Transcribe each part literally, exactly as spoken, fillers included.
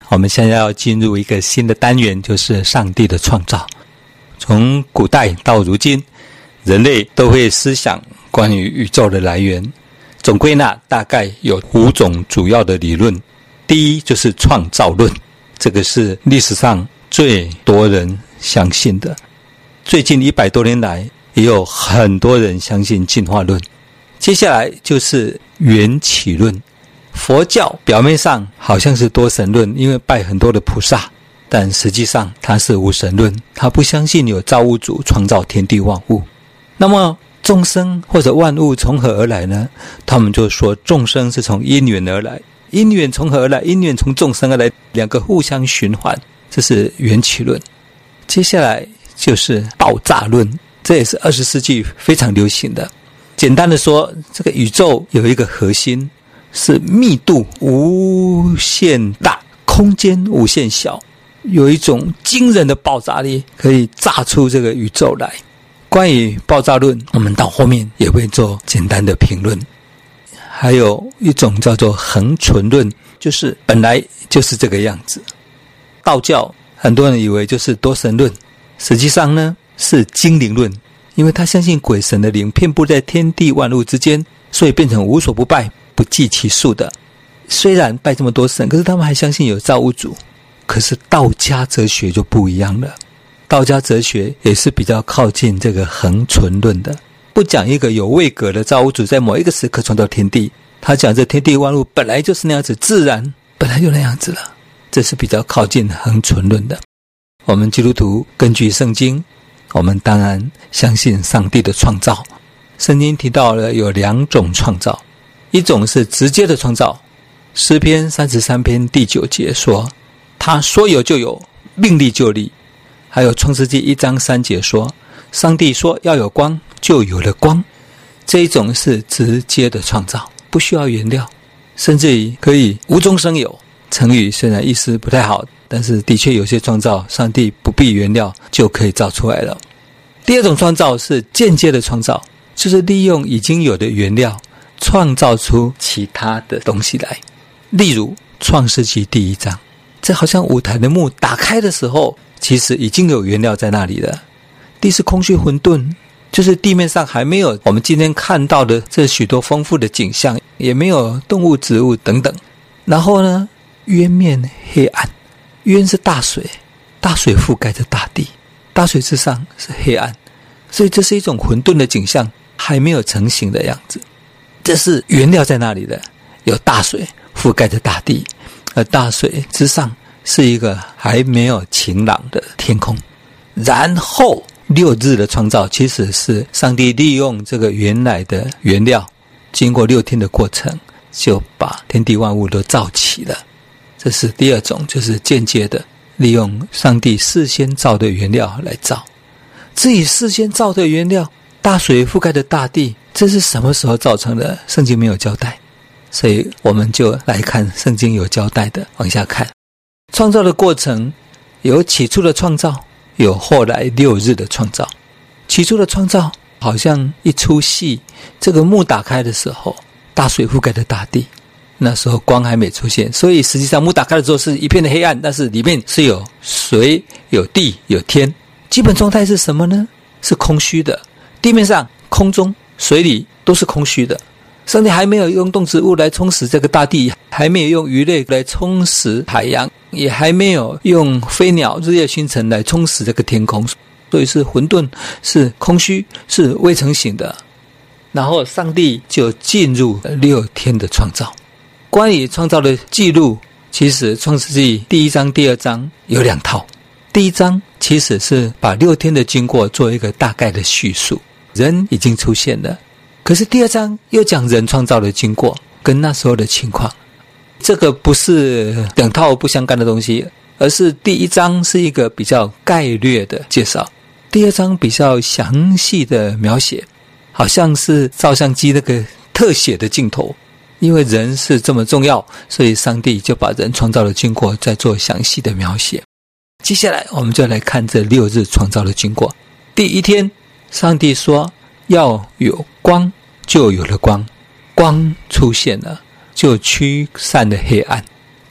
我们现在要进入一个新的单元，就是上帝的创造。从古代到如今，人类都会思想关于宇宙的来源，总归纳大概有五种主要的理论。第一就是创造论，这个是历史上最多人相信的。最近一百多年来，也有很多人相信进化论。接下来就是缘起论。佛教表面上好像是多神论，因为拜很多的菩萨，但实际上它是无神论，它不相信有造物主创造天地万物。那么众生或者万物从何而来呢？他们就说众生是从因缘而来，因缘从何而来？因缘从众生而来，两个互相循环，这是缘起论。接下来就是爆炸论，这也是二十世纪非常流行的。简单的说，这个宇宙有一个核心，是密度无限大，空间无限小，有一种惊人的爆炸力，可以炸出这个宇宙来。关于爆炸论，我们到后面也会做简单的评论。还有一种叫做恒存论，就是本来就是这个样子。道教很多人以为就是多神论，实际上呢是精灵论，因为他相信鬼神的灵遍布在天地万物之间，所以变成无所不拜，不计其数的。虽然拜这么多神，可是他们还相信有造物主。可是道家哲学就不一样了，道家哲学也是比较靠近这个恒存论的，不讲一个有位格的造物主在某一个时刻创造天地，他讲这天地万物本来就是那样子，自然本来就那样子了，这是比较靠近恒存论的。我们基督徒根据圣经，我们当然相信上帝的创造。圣经提到了有两种创造，一种是直接的创造，诗篇三十三篇第九节说他说有就有，命立就立。还有创世纪一章三节说上帝说要有光，就有了光。这一种是直接的创造，不需要原料，甚至于可以无中生有。成语虽然意思不太好，但是的确有些创造上帝不必原料就可以造出来了。第二种创造是间接的创造，就是利用已经有的原料创造出其他的东西来。例如创世纪第一章，这好像舞台的幕打开的时候，其实已经有原料在那里了。地是空虚混沌，就是地面上还没有我们今天看到的这许多丰富的景象，也没有动物植物等等。然后呢，渊面黑暗，渊是大水，大水覆盖着大地，大水之上是黑暗，所以这是一种混沌的景象，还没有成型的样子。这是原料在那里的，有大水覆盖着大地，而大水之上是一个还没有晴朗的天空。然后六日的创造其实是上帝利用这个原来的原料，经过六天的过程，就把天地万物都造齐了。这是第二种，就是间接的利用上帝事先造的原料来造。至于事先造的原料，大水覆盖的大地，这是什么时候造成的？圣经没有交代，所以我们就来看圣经有交代的，往下看。创造的过程有起初的创造，有后来六日的创造。起初的创造好像一出戏，这个幕打开的时候，大水覆盖的大地，那时候光还没出现，所以实际上幕打开的时候是一片的黑暗，但是里面是有水有地有天。基本状态是什么呢？是空虚的，地面上空中水里都是空虚的。上帝还没有用动植物来充实这个大地，还没有用鱼类来充实海洋，也还没有用飞鸟日夜星辰来充实这个天空，所以是混沌，是空虚，是未成形的。然后上帝就进入六天的创造。关于创造的记录，其实创世纪第一章第二章有两套。第一章其实是把六天的经过做一个大概的叙述，人已经出现了。可是第二章又讲人创造的经过跟那时候的情况，这个不是两套不相干的东西，而是第一章是一个比较概略的介绍，第二章比较详细的描写，好像是照相机那个特写的镜头。因为人是这么重要，所以上帝就把人创造的经过再做详细的描写。接下来我们就来看这六日创造的经过。第一天，上帝说要有光，就有了光，光出现了，就驱散了黑暗。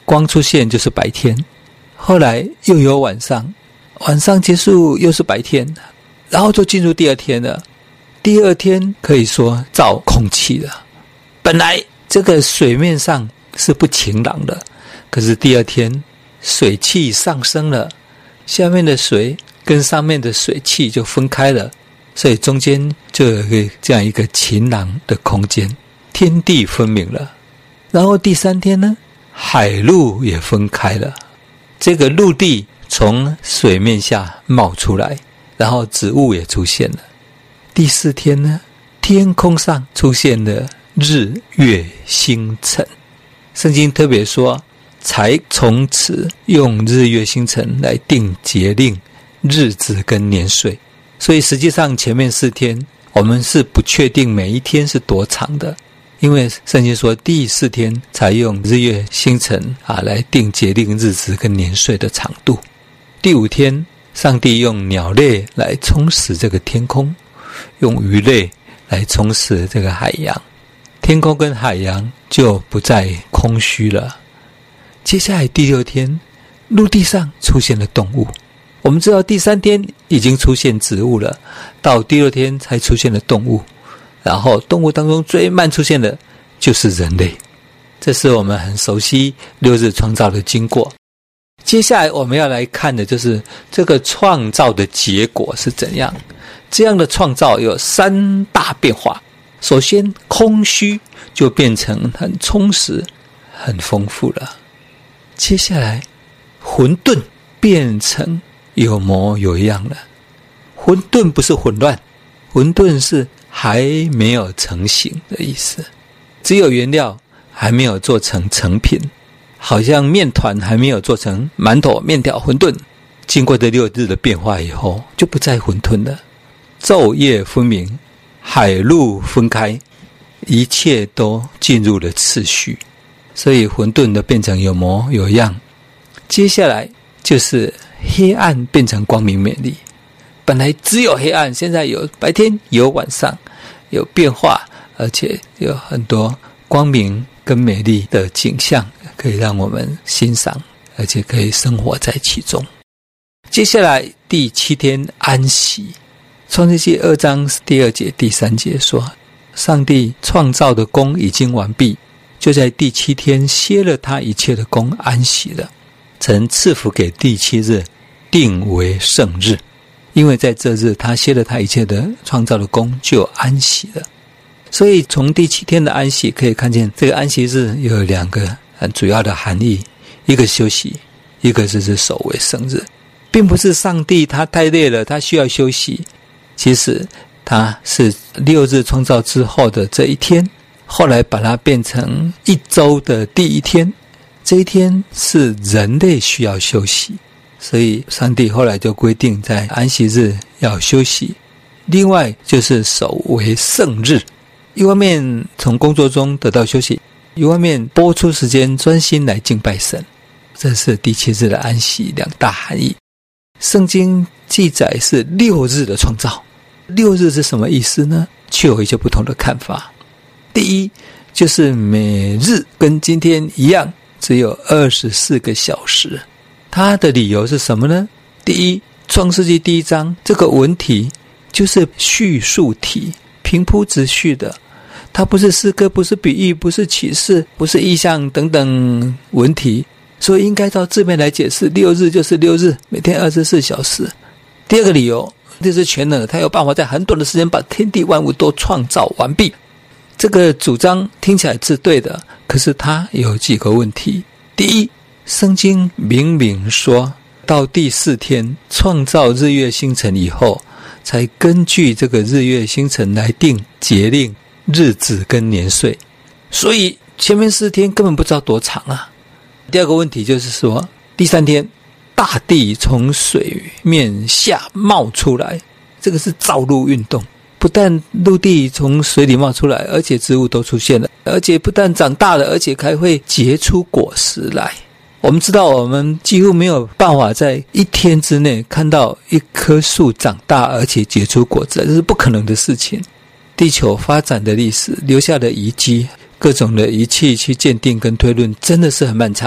光出现就是白天，后来又有晚上，晚上结束又是白天，然后就进入第二天了。第二天可以说造空气了。本来这个水面上是不晴朗的，可是第二天水汽上升了，下面的水跟上面的水汽就分开了，所以中间就有一个这样一个晴朗的空间，天地分明了。然后第三天呢，海陆也分开了，这个陆地从水面下冒出来，然后植物也出现了。第四天呢，天空上出现了日月星辰。圣经特别说，才从此用日月星辰来定节令、日子跟年岁。所以实际上前面四天我们是不确定每一天是多长的，因为圣经说第四天才用日月星辰啊来定节令、日子跟年岁的长度。第五天上帝用鸟类来充实这个天空，用鱼类来充实这个海洋，天空跟海洋就不再空虚了。接下来第六天，陆地上出现了动物。我们知道第三天已经出现植物了，到第六天才出现了动物，然后动物当中最慢出现的就是人类。这是我们很熟悉六日创造的经过。接下来我们要来看的就是这个创造的结果是怎样。这样的创造有三大变化。首先，空虚就变成很充实、很丰富了。接下来，混沌变成有模有样了。混沌不是混乱，混沌是还没有成型的意思，只有原料还没有做成成品，好像面团还没有做成馒头、面条、馄饨，经过这六日的变化以后，就不再混沌了。昼夜分明，海陆分开，一切都进入了次序，所以混沌的变成有模有样。接下来就是黑暗变成光明美丽，本来只有黑暗，现在有白天有晚上，有变化，而且有很多光明跟美丽的景象可以让我们欣赏，而且可以生活在其中。接下来第七天安息，创世纪二章第二节第三节说，上帝创造的工已经完毕，就在第七天歇了他一切的工，安息了，曾赐福给第七日，定为圣日。因为在这日他歇了他一切的创造的工，就安息了。所以从第七天的安息可以看见，这个安息日有两个很主要的含义，一个休息，一个就是守为圣日。并不是上帝他太累了，他需要休息，其实他是六日创造之后的这一天，后来把它变成一周的第一天，这一天是人类需要休息，所以上帝后来就规定在安息日要休息。另外就是守为圣日，一方面从工作中得到休息，一方面拨出时间专心来敬拜神，这是第七日的安息两大含义。圣经记载是六日的创造，六日是什么意思呢？却有一些不同的看法。第一，就是每日跟今天一样，只有二十四个小时。它的理由是什么呢？第一，创世纪第一章这个文体就是叙述体，平铺直叙的，它不是诗歌，不是比喻，不是启示，不是意象等等文体，所以应该照字面来解释，六日就是六日，每天二十四小时。第二个理由，这是全能的，他有办法在很短的时间把天地万物都创造完毕。这个主张听起来是对的，可是它有几个问题。第一，圣经明明说到第四天创造日月星辰以后，才根据这个日月星辰来定节令、日子跟年岁，所以前面四天根本不知道多长啊。第二个问题就是说，第三天大地从水面下冒出来，这个是造陆运动，不但陆地从水里冒出来，而且植物都出现了，而且不但长大了，而且还会结出果实来。我们知道我们几乎没有办法在一天之内看到一棵树长大而且结出果子，这是不可能的事情。地球发展的历史留下的遗迹，各种的仪器去鉴定跟推论，真的是很漫长。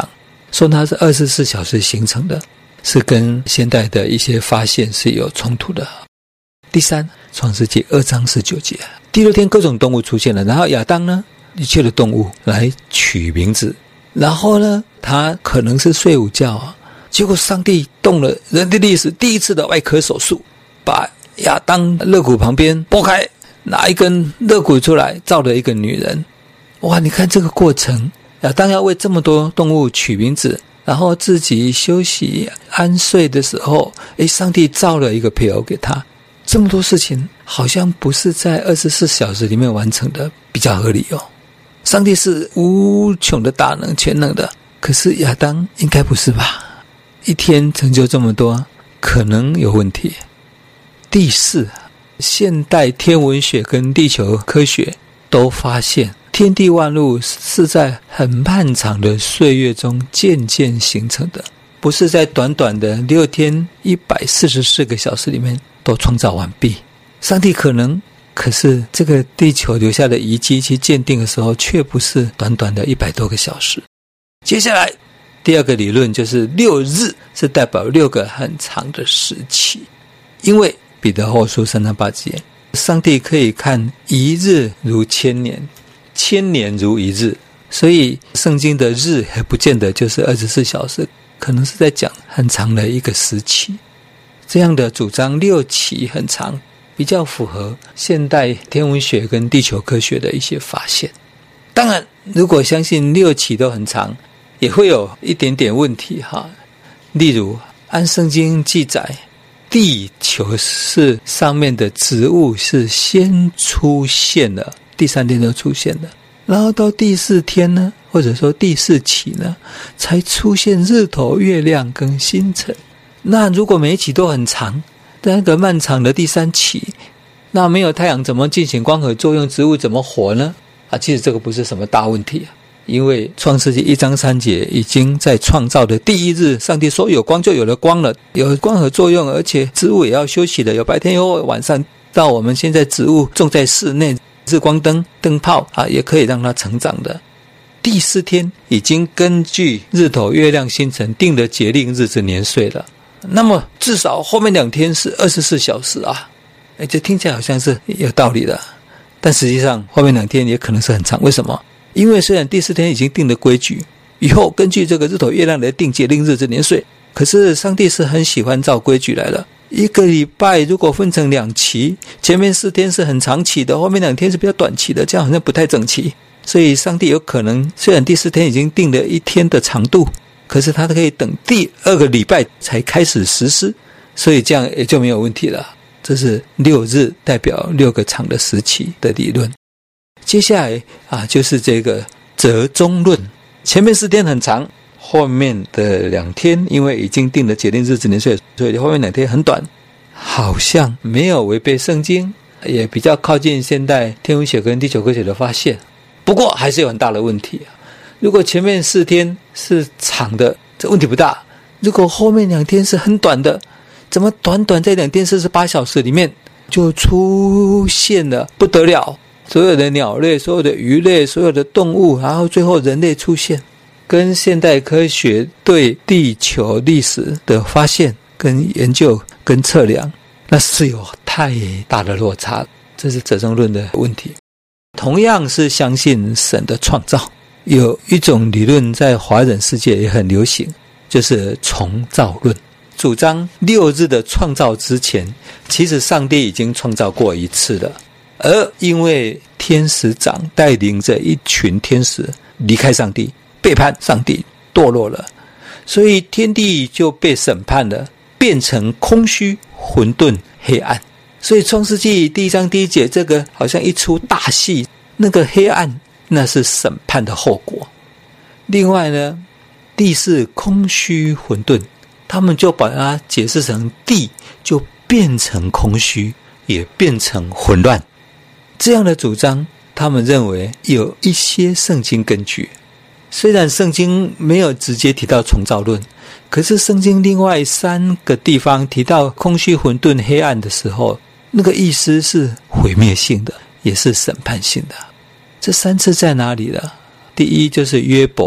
说它是二十四小时形成的，是跟现代的一些发现是有冲突的。第三，创世纪二章十九节，第六天各种动物出现了，然后亚当呢，一切的动物来取名字，然后呢，他可能是睡午觉啊，结果上帝动了人的历史第一次的外科手术，把亚当肋骨旁边拨开，拿一根肋骨出来，造了一个女人。哇，你看这个过程，亚当要为这么多动物取名字，然后自己休息安睡的时候，诶，上帝造了一个配偶给他。这么多事情好像不是在二十四小时里面完成的，比较合理哦。上帝是无穷的大能全能的，可是亚当应该不是吧？一天成就这么多，可能有问题。第四，现代天文学跟地球科学都发现天地万物是在很漫长的岁月中渐渐形成的，不是在短短的六天一百四十四个小时里面都创造完毕。上帝可能，可是这个地球留下的遗迹去鉴定的时候，却不是短短的一百多个小时。接下来第二个理论就是六日是代表六个很长的时期，因为彼得后书三章八节，上帝可以看一日如千年，千年如一日，所以圣经的日还不见得就是二十四小时，可能是在讲很长的一个时期。这样的主张六期很长，比较符合现代天文学跟地球科学的一些发现。当然如果相信六期都很长，也会有一点点问题哈。例如按圣经记载，地球是上面的植物是先出现了，第三天就出现了，然后到第四天呢，或者说第四期呢，才出现日头、月亮跟星辰。那如果每一期都很长，那个漫长的第三期，那没有太阳怎么进行光合作用，植物怎么活呢？啊，其实这个不是什么大问题啊，因为创世纪一章三节已经在创造的第一日，上帝说有光就有了光了，有光合作用，而且植物也要休息的，有白天有晚上。到我们现在植物种在室内，日光灯、灯泡啊，也可以让它成长的。第四天已经根据日头、月亮、星辰定了节令日子年岁了，那么至少后面两天是二十四小时啊，诶，这听起来好像是有道理的，但实际上后面两天也可能是很长。为什么？因为虽然第四天已经定了规矩，以后根据这个日头、月亮来定节令日子年岁，可是上帝是很喜欢照规矩来的。一个礼拜如果分成两期，前面四天是很长期的，后面两天是比较短期的，这样好像不太整齐。所以上帝有可能虽然第四天已经定了一天的长度，可是他可以等第二个礼拜才开始实施，所以这样也就没有问题了。这是六日代表六个长的时期的理论。接下来啊，就是这个折中论，前面四天很长，后面的两天因为已经定了节令日子年岁，所以后面两天很短，好像没有违背圣经，也比较靠近现代天文学跟地球科学的发现。不过还是有很大的问题啊。如果前面四天是长的，这问题不大，如果后面两天是很短的，怎么短短在两天四十八小时里面就出现了不得了，所有的鸟类、所有的鱼类、所有的动物，然后最后人类出现，跟现代科学对地球历史的发现跟研究跟测量，那是有太大的落差，这是折中论的问题。同样是相信神的创造，有一种理论在华人世界也很流行，就是重造论，主张六日的创造之前，其实上帝已经创造过一次了，而因为天使长带领着一群天使离开上帝，背叛上帝，堕落了，所以天地就被审判了，变成空虚、混沌、黑暗。所以创世纪第一章第一节，这个好像一出大戏，那个黑暗那是审判的后果。另外呢，地是空虚混沌，他们就把它解释成地就变成空虚，也变成混乱。这样的主张他们认为有一些圣经根据，虽然圣经没有直接提到重造论，可是圣经另外三个地方提到空虚混沌黑暗的时候，那个意思是毁灭性的，也是审判性的。这三次在哪里呢？第一就是约伯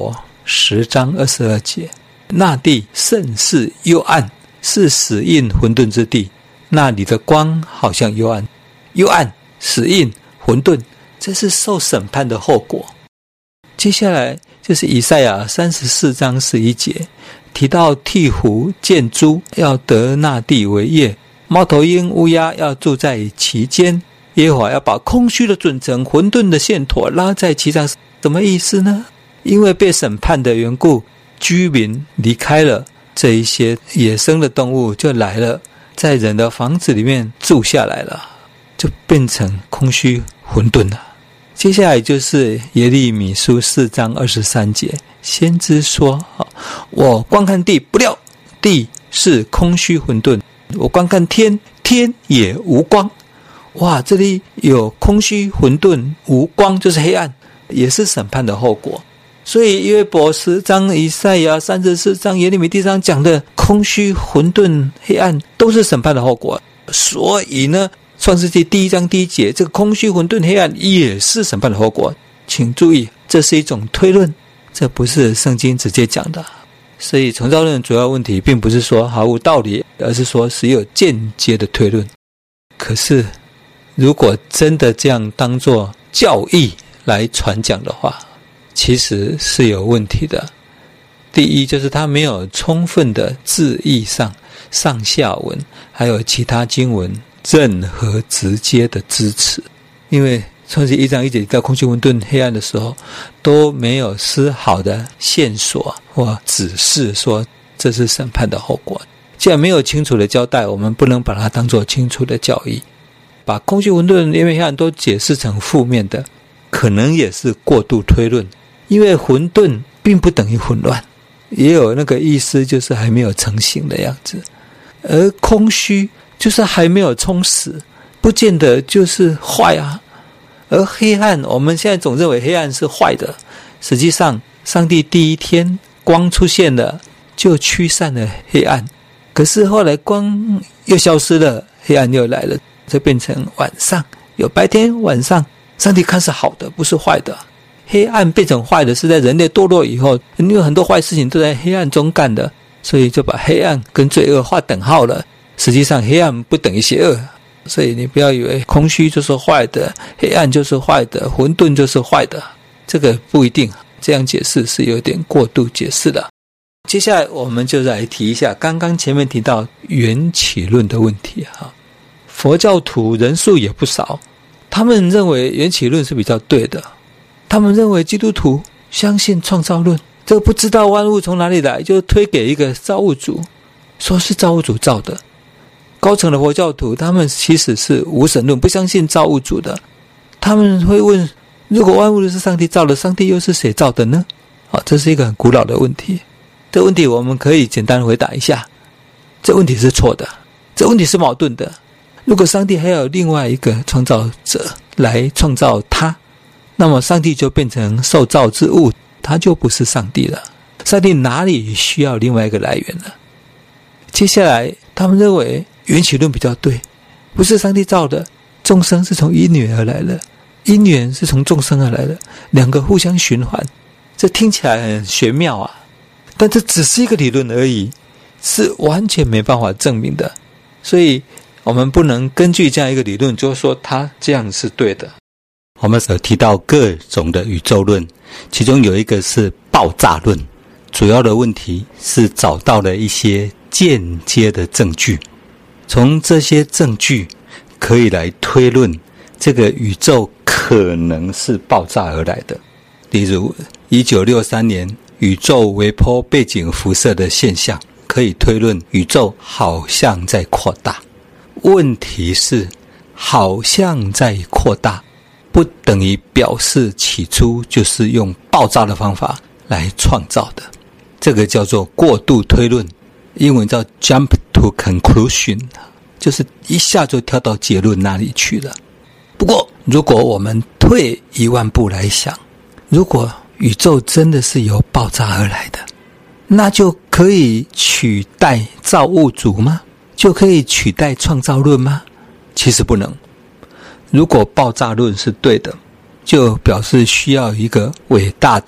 十章二十二节，那地甚是幽暗，是死印混沌之地，那里的光好像幽暗。幽暗、死印、混沌，这是受审判的后果。接下来就是以赛亚三十四章十一节，提到鹈鹕、箭猪要得那地为业，猫头鹰、乌鸦要住在其间，耶和华要把空虚的准绳、混沌的线砣拉在其上。什么意思呢？因为被审判的缘故，居民离开了，这一些野生的动物就来了，在人的房子里面住下来了，就变成空虚混沌了。接下来就是耶利米书四章二十三节，先知说，我观看地，不料地是空虚混沌，我观看天，天也无光。哇，这里有空虚混沌无光，就是黑暗，也是审判的后果。所以约伯十章、以赛亚三十四章、耶利米第三讲的空虚混沌黑暗都是审判的后果。所以呢，创世纪第一章第一节，这个空虚混沌黑暗也是审判的后果。请注意，这是一种推论，这不是圣经直接讲的。所以创造论主要问题并不是说毫无道理，而是说是有间接的推论。可是如果真的这样当作教义来传讲的话，其实是有问题的。第一，就是它没有充分的字义上、上下文还有其他经文任何直接的支持。因为创世记一章一节到空虚混沌黑暗的时候，都没有丝毫的线索或指示说这是审判的后果。既然没有清楚的交代，我们不能把它当作清楚的教义。把空虚混沌因为黑暗都解释成负面的，可能也是过度推论。因为混沌并不等于混乱，也有那个意思，就是还没有成型的样子。而空虚就是还没有充实，不见得就是坏啊。而黑暗，我们现在总认为黑暗是坏的，实际上上帝第一天光出现了，就驱散了黑暗。可是后来光又消失了，黑暗又来了，就变成晚上，有白天晚上，上帝看是好的，不是坏的。黑暗变成坏的是在人类堕落以后，因为很多坏事情都在黑暗中干的，所以就把黑暗跟罪恶画等号了。实际上黑暗不等于邪恶，所以你不要以为空虚就是坏的，黑暗就是坏的，混沌就是坏的，这个不一定。这样解释是有点过度解释的。接下来我们就来提一下刚刚前面提到缘起论的问题哈。佛教徒人数也不少，他们认为缘起论是比较对的。他们认为基督徒相信创造论，这个不知道万物从哪里来，就推给一个造物主，说是造物主造的。高层的佛教徒他们其实是无神论，不相信造物主的。他们会问，如果万物都是上帝造的，上帝又是谁造的呢？哦，这是一个很古老的问题。这个问题我们可以简单回答一下，这问题是错的，这问题是矛盾的。如果上帝还有另外一个创造者来创造他，那么上帝就变成受造之物，他就不是上帝了。上帝哪里需要另外一个来源呢？接下来他们认为缘起论比较对，不是上帝造的，众生是从因缘而来的，因缘是从众生而来的，两个互相循环。这听起来很玄妙啊，但这只是一个理论而已，是完全没办法证明的。所以我们不能根据这样一个理论就说它这样是对的。 我们有提到各种的宇宙论，其中有一个是爆炸论，主要的问题是找到了一些间接的证据，从这些证据可以来推论这个宇宙可能是爆炸而来的。例如一九六三年宇宙微波背景辐射的现象，可以推论宇宙好像在扩大。问题是好像在扩大不等于表示起初就是用爆炸的方法来创造的，这个叫做过度推论，英文叫 jump to conclusion， 就是一下就跳到结论那里去了。不过如果我们退一万步来想，如果宇宙真的是由爆炸而来的，那就可以取代造物主吗？就可以取代创造论吗？其实不能。如果爆炸论是对的，就表示需要一个伟大的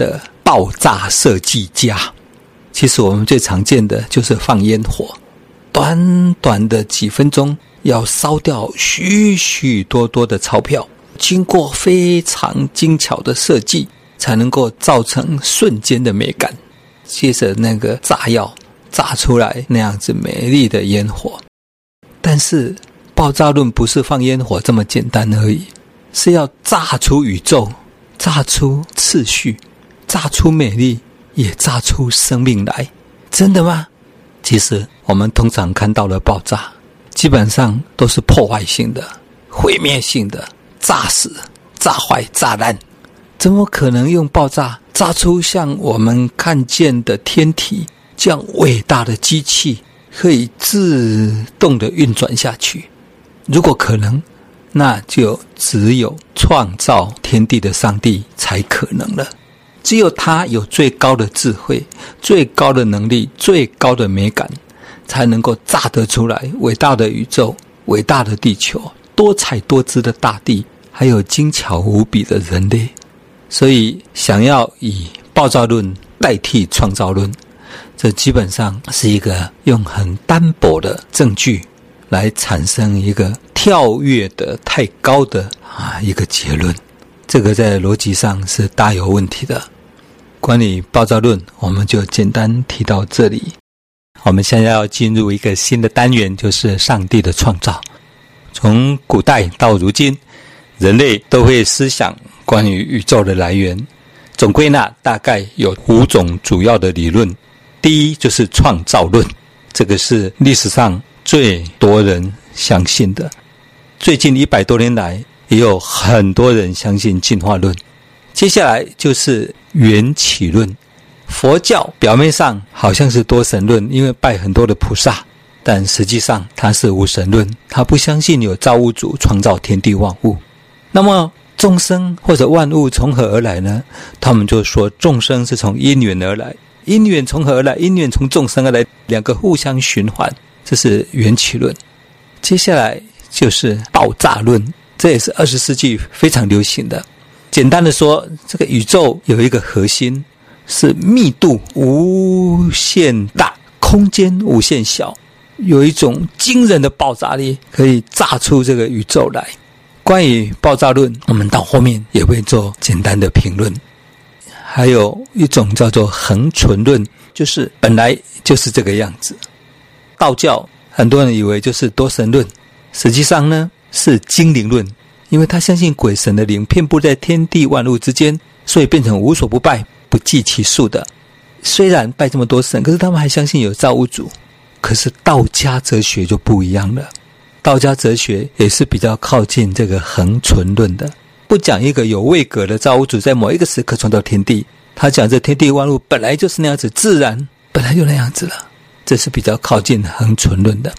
爆炸设计家。其实我们最常见的就是放烟火，短短的几分钟要烧掉许许多多的钞票，经过非常精巧的设计才能够造成瞬间的美感，接着那个炸药炸出来那样子美丽的烟火。但是爆炸论不是放烟火这么简单而已，是要炸出宇宙，炸出次序，炸出美丽，也炸出生命来。真的吗？其实我们通常看到的爆炸基本上都是破坏性的、毁灭性的，炸死、炸坏、炸烂。怎么可能用爆炸炸出像我们看见的天体这样伟大的机器可以自动的运转下去？如果可能，那就只有创造天地的上帝才可能了。只有他有最高的智慧、最高的能力、最高的美感，才能够炸得出来伟大的宇宙、伟大的地球、多彩多姿的大地，还有精巧无比的人类。所以想要以爆炸论代替创造论，这基本上是一个用很单薄的证据来产生一个跳跃的太高的啊一个结论，这个在逻辑上是大有问题的。关于爆炸论，我们就简单提到这里。我们现在要进入一个新的单元，就是上帝的创造。从古代到如今，人类都会思想关于宇宙的来源，总归纳大概有五种主要的理论。第一就是创造论，这个是历史上最多人相信的。最近一百多年来，也有很多人相信进化论。接下来就是缘起论。佛教表面上好像是多神论，因为拜很多的菩萨，但实际上它是无神论，它不相信有造物主创造天地万物。那么众生或者万物从何而来呢？他们就说众生是从因缘而来，因缘从何而来？因缘从众生而来，两个互相循环，这是缘起论。接下来就是爆炸论，这也是二十世纪非常流行的。简单的说，这个宇宙有一个核心，是密度无限大，空间无限小，有一种惊人的爆炸力，可以炸出这个宇宙来。关于爆炸论，我们到后面也会做简单的评论。还有一种叫做恒存论，就是本来就是这个样子。道教很多人以为就是多神论，实际上呢是精灵论，因为他相信鬼神的灵遍布在天地万物之间，所以变成无所不拜，不计其数的。虽然拜这么多神，可是他们还相信有造物主。可是道家哲学就不一样了，道家哲学也是比较靠近这个恒存论的，不讲一个有位格的造物主在某一个时刻创造天地，他讲这天地万物本来就是那样子，自然本来就那样子了，这是比较靠近恒存论的。